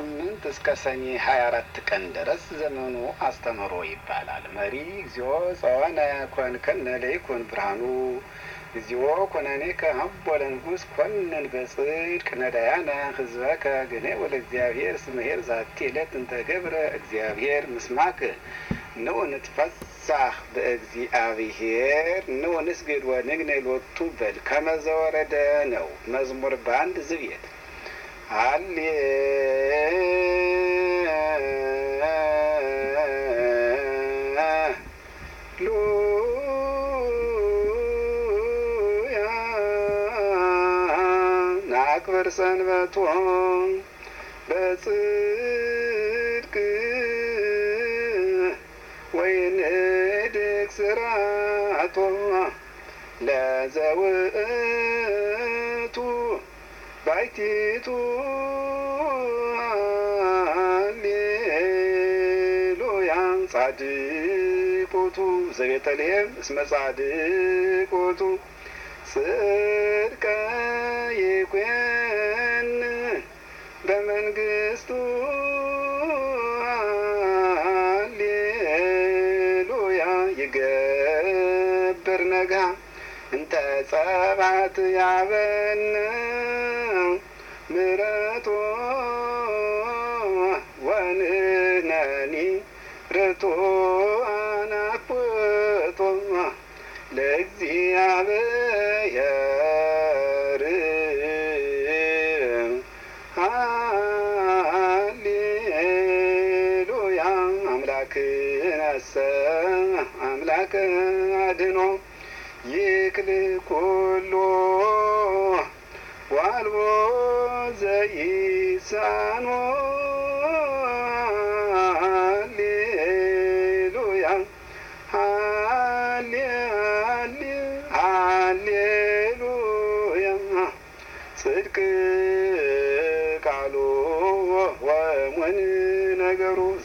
28 እስከ ሰኔ 24 ቀን ድረስ ዘመኑ አስተምህሮ ይባላል። መሪ እግዚኦ ጸወነ ኮንከነ ለይኩን ብርሃኑ እግዚኦ ኮነኔከ ሀቦ ለንጉሥ ኮንን በጽድቅ ነዳያነ ህዝበከ ግኔ ወለእግዚአብሔር ስመሄር ዛቲ ዕለት እንተ ገብረ እግዚአብሔር ምስማክ ንዑ ንትፈሳህ በእግዚአብሔር ንዑ ንስግድ ወንግነይ ሎቱ በል ከመ ዘወረደ ነው። መዝሙር በአንድ ዝቤት ሃሌሉያ ናክብር ሰንበቶ በጽድቅ ወይንድቅ ስርዓቶ ለዘውእቱ ባይቲቱ ሃሌሉያ ጻድቁቱ ዘቤተልሔም እስመ ጻድቁቱ ጽድቀ ይኩን በመንግስቱ ሃሌሉያ ይገብር ነጋ እንተ ጸባት ያበነ ምሕረቶ ወንሕነኒ ርቱዓነ አክብቶ ለእግዚአብሔር ሃሌሉያ አምላክነሰ አምላክ አድኖ ይክል ኩሎ ዋልቦ ዘይሳኖ ሃሌሉያ ሃሌሉያ ጽድቅ ቃሉ ወእሙን ነገሩ